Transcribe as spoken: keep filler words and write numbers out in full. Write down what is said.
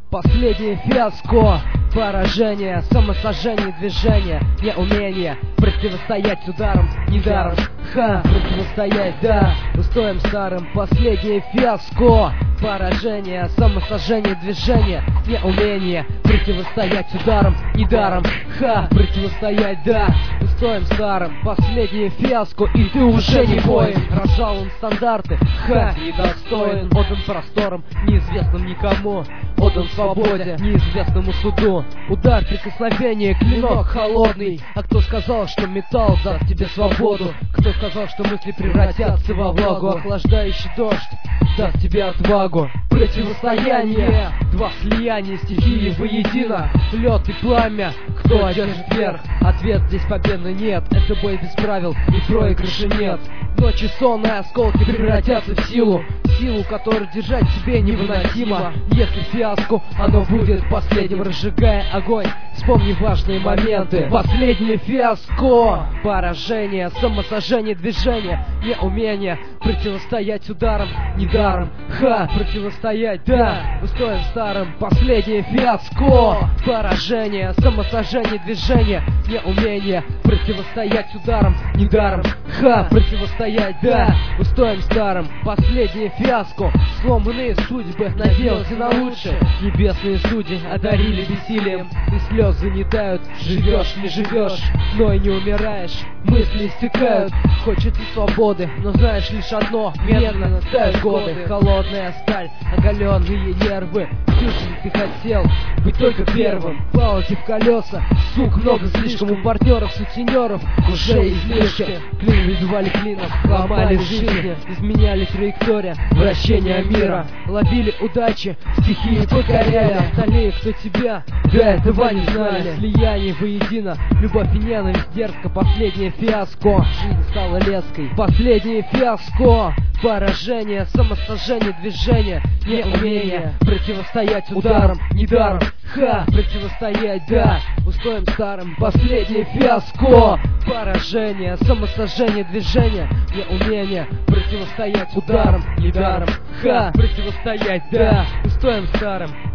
Последнее фиаско, поражение, самосожжение, движение, неумение противостоять ударам, недаром, ха, противостоять, да, устоям старым. Последнее фиаско, поражение, самосожжение, движение, неумение противостоять ударам, недаром, ха, противостоять, да, устоям старым. Последнее фиаско, и ты уже не воин. Разжалован стандарты, ха, недостоин, отдан просторам, неизвестным никому, отдан свободе, неизвестному суду. Удар, прикосновение, клинок холодный. А кто сказал, что металл даст тебе свободу? Кто сказал, что мысли превратятся во влагу? Охлаждающий дождь даст тебе отвагу. Противостояние, два слияния, стихии воедино, лед и пламя. Кто одержит верх? Ответ: здесь победы нет. Это бой без правил, и проигрыша нет. Ночи сонные осколки превратятся в силу, силу, которую держать себе невыносимо. Если фиаско, оно будет последним, разжигая огонь. Вспомни важные моменты. Последнее фиаско, поражение, самосожжение, движение, неумение противостоять ударам, недаром, ха, противостоять, да, устоям старым. Последнее фиаско, поражение, самосожжение, движение, неумение противостоять ударам, недаром, ха, противостоять, да, устоям старым. Последнее фиаско, сломанные судьбы, надеялся на лучшее. Небесные судьи одарили бессилием, и слезы не тают. Живешь, не живешь, но и не умираешь. Мысли истекают, хочется свободы, но знаешь лишь одно: медленно тают годы. Холодная сталь, оголенные нервы. Всю жизнь ты хотел быть только первым. Палки в колеса, сук много слишком. У партнеров, сутенеров уже излишки. Клин выбивали клином, ломали в жизни, изменяли траектория вращения мира. Ловили удачи, стихии покоряли. Остальные, кто тебя до этого не знали. Слияние воедино, любовь и ненависть дерзко. Последнее фиаско, жизнь стала леской. Последнее фиаско, поражение, самосожжение, движение, неумение противостоять ударам, недаром, ха, противостоять, да, устоям старым. Последнее фиаско, поражение, самосожжение, движение, неумение противостоять ударам, недаром, ха, противостоять, да, устоям старым.